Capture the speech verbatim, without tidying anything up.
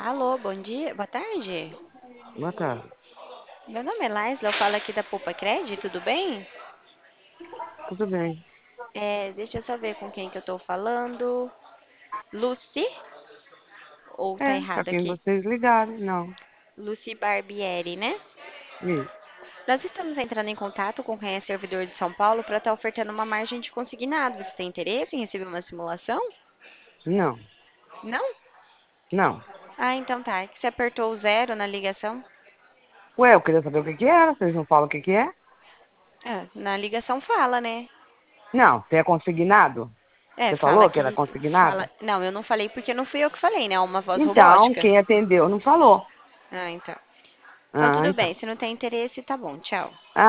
Alô, bom dia, boa tarde. Boa tarde. Meu nome é Laisla, eu falo aqui da Poupa Cred, tudo bem? Tudo bem? É, deixa eu só ver com quem que eu tô falando. Lucy? Ou tá É, pra errado quem aqui? vocês ligaram, não. Lucy Barbieri, né? Isso. Nós estamos entrando em contato com quem é servidor de São Paulo para estar ofertando uma margem de consignado. Você tem interesse em receber uma simulação? Não, Não? não. Ah, então tá. É que você apertou o zero na ligação? Ué, eu queria saber o que que era, vocês não falam o que que é? Ah, na ligação fala, né? Não, você é consignado? É, Você fala falou que era que fala. consignado? Não, eu não falei porque não fui eu que falei, né? É uma voz Então, robótica. quem atendeu não falou. Ah, então. Então Ah, tudo bem. então. Se não tem interesse, tá bom. Tchau. Ah,